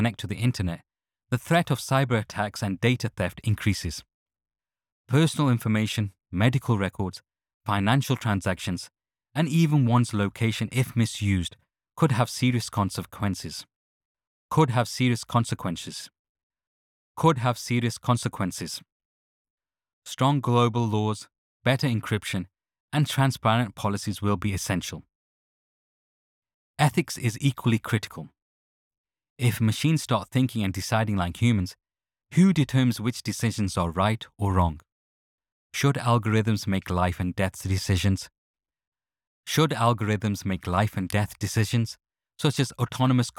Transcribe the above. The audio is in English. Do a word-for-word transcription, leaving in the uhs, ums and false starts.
connect to the internet, the threat of cyber attacks and data theft increases. Personal information, medical records, financial transactions, and even one's location, if misused, could have serious consequences. Could have serious consequences. Could have serious consequences. Strong global laws, better encryption, and transparent policies will be essential. Ethics is equally critical. If machines start thinking and deciding like humans, who determines which decisions are right or wrong? Should algorithms make life and death decisions? Should algorithms make life and death decisions, such as autonomous